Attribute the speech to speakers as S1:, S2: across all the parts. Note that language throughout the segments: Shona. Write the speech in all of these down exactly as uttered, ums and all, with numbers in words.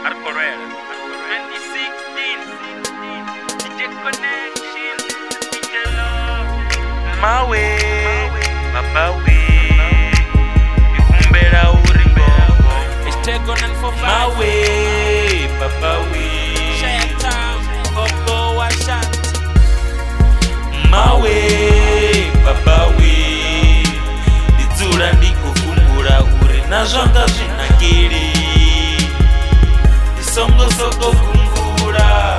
S1: Arcorella. twenty sixteen. D J Connection. D J Love. My way. Papa way. Ikumbera uringo.
S2: It's taken and for
S1: My way. Papa way.
S2: Shaytown. Bobo Washat.
S1: My way. Papa way. Dizura ndikufumbura uri na zvanga zvinakiri. Songo soko kungura.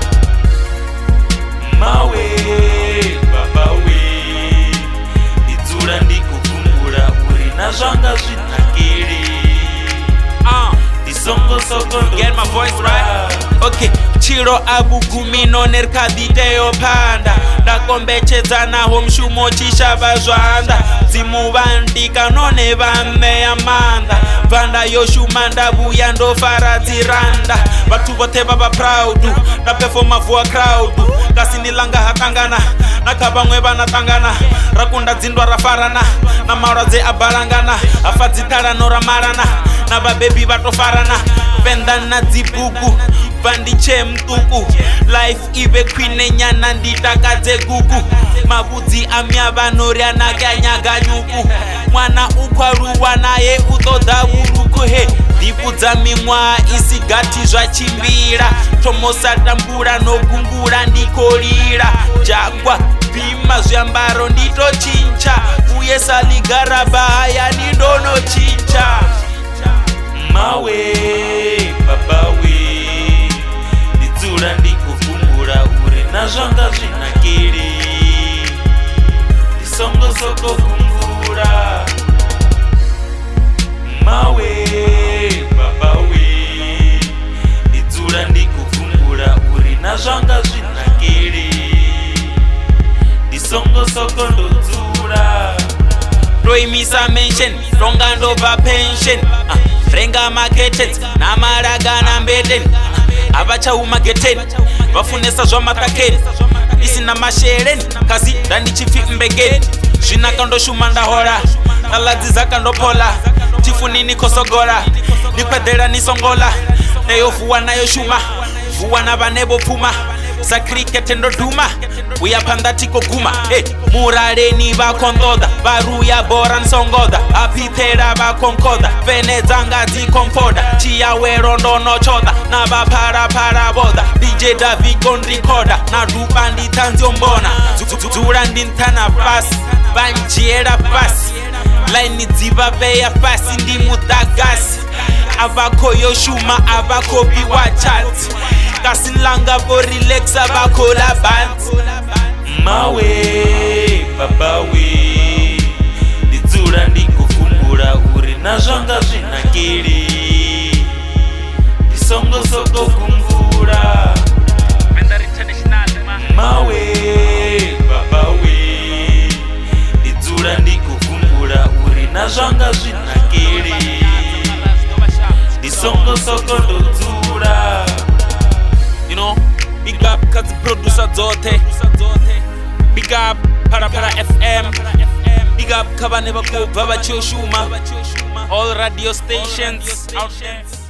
S1: Mawe baba we. Idzura ndikukumbura uri na zvanga zvinakiri.
S2: Uh,
S1: Isongo soko
S2: get my voice right? Okay. Chiro abugumino nerkaditeyo panda. Ndakombechedza naho mshumo chishava zvanda. Dzimuvandika none vameya manda. Vanda yoshuma ndavuya ndofaradziranda. Vatu vote vava proud. Ndapefoma vuwa crowd. Kasinilanga hatangana. Nakavamwe vanatangana. Rakunda dzindwa rafarana. Namaradze abalangana. Afadzitara noramarana. Navabebi vatofarana. Vendana dzibuku. Vandiche mtuku. Life ive kwine nyana nditakadze gugu. Mabudzi amya vanorya nakanyaganyuku. Mwana ukwaruwa naye utoda uruku he. Ndibudza mimwa isigati zvachimbira. Tomosatambura nogungura ndikorira. Jagwa bhima zviambaro nditochinja. Uye saligaraba haya ndindonochinja.
S1: Mawe baba we. Didzura ndikufumbura uri na zvanga zvinakiri. Isongo soko kungura. Mawe baba we. Didzura ndikufumbura uri na zvanga zvinakiri. Isongo soko ndodzura.
S2: Toimisa mention, ronga ndobva pension. uh, Renga marketed, namaraga nambeten. uh, Avachauma geteni, vafunesa zvamakakeni. Isina mashereni, kasi ndandichifi mbegeni. Zvinaka ndoshuma ndahora, kaladzi zakandopola. Tifunini kosogora, nikwedhera nisongola. Neyovuwa nayo shuma, vuwa na vanebo pfuma. Sakrikete ndodhuma, uya panda tikoguma. Hey, murareni vakondoda, varuya bora nsongoda. Apitera vakonkoda, venedzanga dzikomfoda. Chiyawero ndonochoda, navaparapara boda. D J David gondrikoda, nadupa nditanziombona. Dzura ndintana pasi, vanjera pasi. Laini dzivaveya pasi ndimudhagasi. Avako yoshuma, avako biwachati. Kasinlanga vo relaxa vakola bands.
S1: Mawe baba we. Didzura ndikufumbura uri na zvanga zvinakiri. Isongo soko kungura. Mawe baba we. Didzura ndikufumbura uri na zvanga zvinakiri. Isongo soko ndodzura.
S2: You know, big up kazi producer zote. Big up para para F M. Big up kabane bako baba choshuma. All radio stations out there.